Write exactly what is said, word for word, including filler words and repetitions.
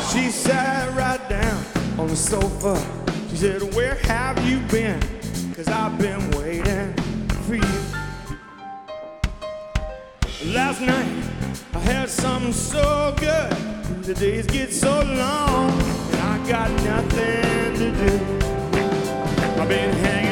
She sat right down on the sofa. She said, where have you been? Cause I've been waiting for you. Last night I had something so good. The days get so long and I got nothing to do. I've been hanging